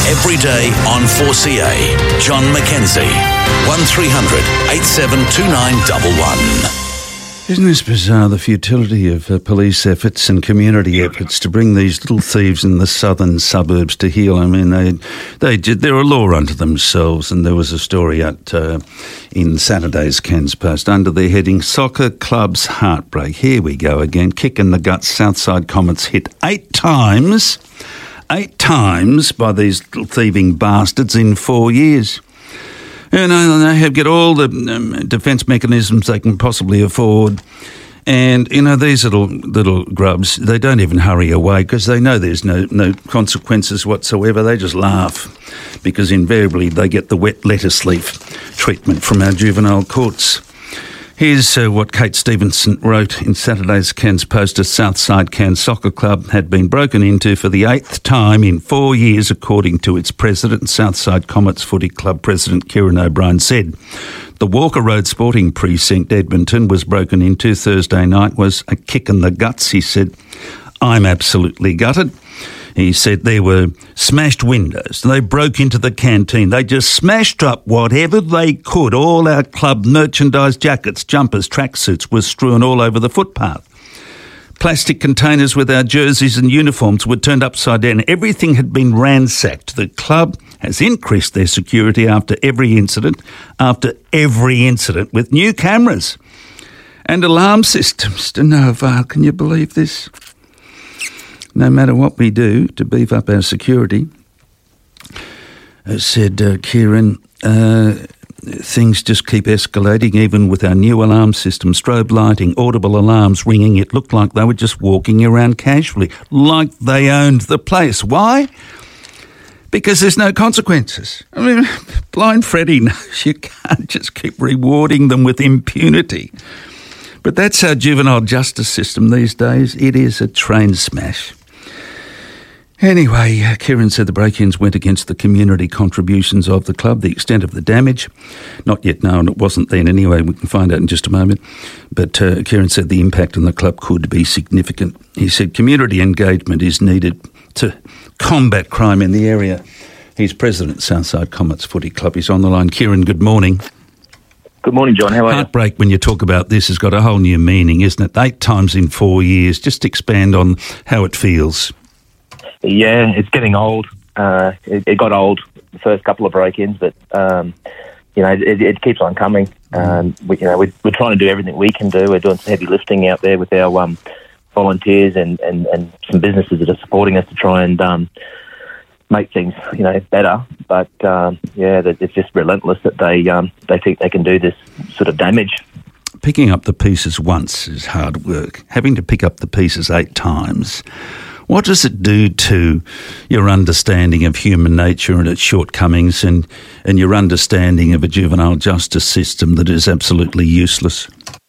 Every day on 4CA, John Mackenzie, 1300 872911. Isn't this bizarre, the futility of police efforts and community efforts to bring these little thieves in the southern suburbs to heel? I mean, they're a law unto themselves, and there was a story out in Saturday's Cairns Post under the heading Soccer Club's Heartbreak. Here we go again, kick in the guts. Southside Comets hit 8 times by these little thieving bastards in 4 years. You know, they have get all the defence mechanisms they can possibly afford. And, you know, these little grubs, they don't even hurry away because they know there's no consequences whatsoever. They just laugh because invariably they get the wet lettuce leaf treatment from our juvenile courts. Here's what Kate Stevenson wrote in Saturday's Cairns Post. A Southside Cairns Soccer Club had been broken into for the 8th time in 4 years, according to its president. Southside Comets Footy Club President Kieran O'Brien said the Walker Road Sporting Precinct, Edmonton, was broken into Thursday night was a kick in the guts, he said. I'm absolutely gutted. He said there were smashed windows. They broke into the canteen. They just smashed up whatever they could. All our club merchandise, jackets, jumpers, tracksuits were strewn all over the footpath. Plastic containers with our jerseys and uniforms were turned upside down. Everything had been ransacked. The club has increased their security after every incident with new cameras and alarm systems to no avail. Can you believe this? No matter what we do to beef up our security, said Kieran, things just keep escalating, even with our new alarm system, strobe lighting, audible alarms ringing. It looked like they were just walking around casually, like they owned the place. Why? Because there's no consequences. I mean, blind Freddie knows you can't just keep rewarding them with impunity. But that's our juvenile justice system these days. It is a train smash. Anyway, Kieran said the break-ins went against the community contributions of the club. The extent of the damage, not yet known. It wasn't then anyway. We can find out in just a moment. But Kieran said the impact on the club could be significant. He said community engagement is needed to combat crime in the area. He's president of Southside Comets Footy Club. He's on the line. Kieran, good morning. Good morning, John. How are you? Heartbreak, when you talk about this, has got a whole new meaning, isn't it? 8 times in 4 years. Just expand on how it feels. Yeah, it's getting old. It got old the first couple of break-ins, but it keeps on coming. We're trying to do everything we can do. We're doing some heavy lifting out there with our volunteers and some businesses that are supporting us to try and make things better. But it's just relentless that they think they can do this sort of damage. Picking up the pieces once is hard work. Having to pick up the pieces 8 times. What does it do to your understanding of human nature and its shortcomings and your understanding of a juvenile justice system that is absolutely useless?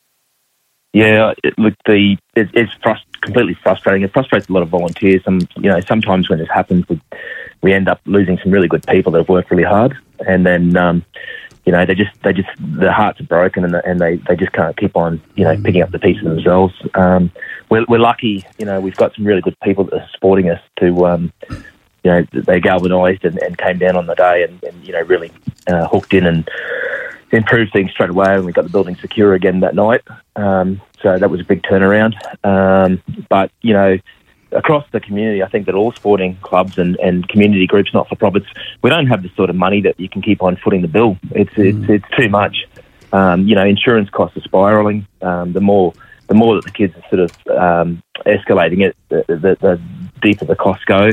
Yeah, it's completely frustrating. It frustrates a lot of volunteers. Sometimes when this happens, we end up losing some really good people that have worked really hard, and then they just their hearts are broken, and they just can't keep on picking up the pieces themselves. We're lucky, we've got some really good people that are supporting us to, they galvanised and came down on the day and really hooked in and improved things straight away, and we got the building secure again that night. So that was a big turnaround. But across the community, I think that all sporting clubs and community groups, not-for-profits, we don't have the sort of money that you can keep on footing the bill. It's too much. Insurance costs are spiralling. The more that the kids are sort of escalating it, the deeper the costs go.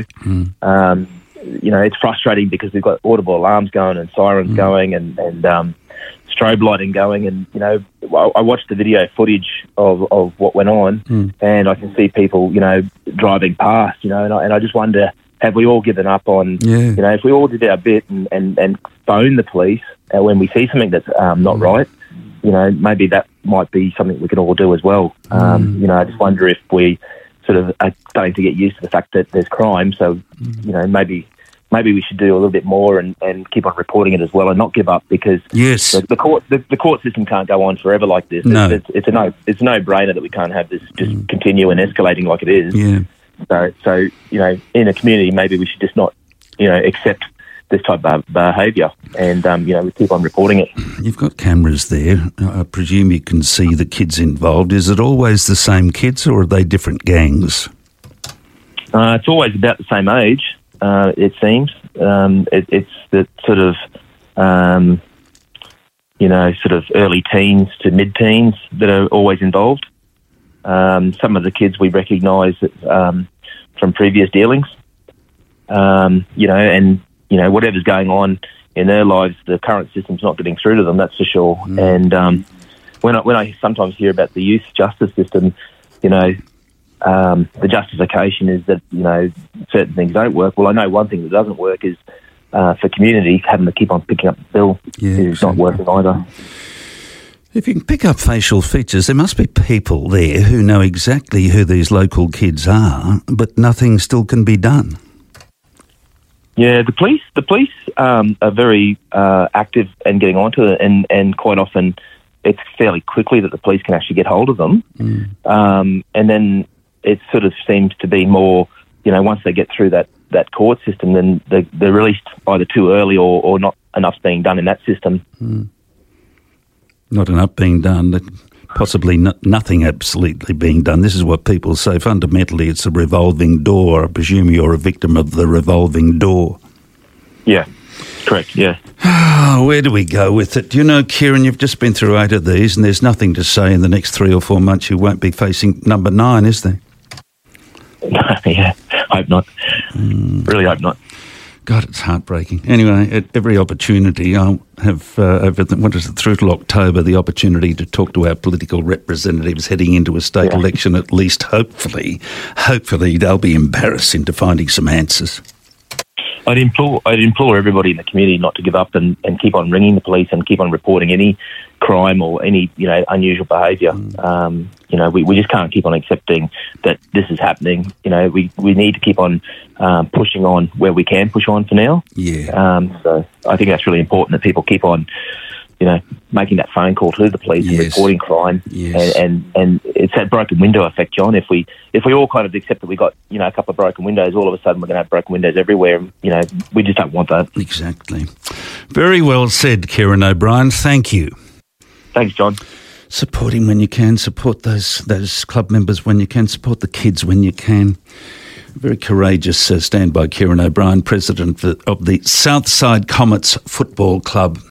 It's frustrating because we've got audible alarms going and sirens going and strobe lighting going. And, I watched the video footage of what went on and I can see people, driving past, and I just wonder, have we all given up on, if we all did our bit and phone the police when we see something that's not right, maybe that might be something we can all do as well. I just wonder if we sort of are starting to get used to the fact that there's crime. So, maybe we should do a little bit more and keep on reporting it as well and not give up, because the court system can't go on forever like this. No. It's a no-brainer that we can't have this just continue and escalating like it is. Yeah. So in a community, maybe we should just not, accept this type of behaviour, and we keep on reporting it. You've got cameras there. I presume you can see the kids involved. Is it always the same kids, or are they different gangs? It's always about the same age. It seems it's the sort of sort of early teens to mid-teens that are always involved. Some of the kids we recognise from previous dealings, whatever's going on in their lives, the current system's not getting through to them, that's for sure. And when I sometimes hear about the youth justice system, the justification is that, certain things don't work. Well, I know one thing that doesn't work is for community, having to keep on picking up the bill is not working either. If you can pick up facial features, there must be people there who know exactly who these local kids are, but nothing still can be done. Yeah, the police are very active and getting onto it, and quite often it's fairly quickly that the police can actually get hold of them. And then it sort of seems to be more, once they get through that court system, then they're released either too early or not enough's being done in that system. Not enough being done, possibly nothing absolutely being done. This is what people say. Fundamentally, it's a revolving door. I presume you're a victim of the revolving door. Yeah, correct, yeah. Where do we go with it? Kieran, you've just been through 8 of these, and there's nothing to say in the next 3 or 4 months you won't be facing number 9, is there? Yeah, hope not. Really hope not. God, it's heartbreaking. Anyway, at every opportunity, I'll have, through till October, the opportunity to talk to our political representatives heading into a state election, at least hopefully they'll be embarrassed into finding some answers. I'd implore everybody in the community not to give up and keep on ringing the police and keep on reporting any crime or any unusual behaviour. We just can't keep on accepting that this is happening. We need to keep on pushing on where we can push on for now. Yeah. So I think that's really important that people keep on making that phone call to the police and reporting crime. Yes. And it's that broken window effect, John. If we all kind of accept that we got a couple of broken windows, all of a sudden we're going to have broken windows everywhere. We just don't want that. Exactly. Very well said, Kieran O'Brien. Thank you. Thanks, John. Support him when you can. Support those club members when you can. Support the kids when you can. Very courageous stand by Kieran O'Brien, president of the Southside Comets Football Club.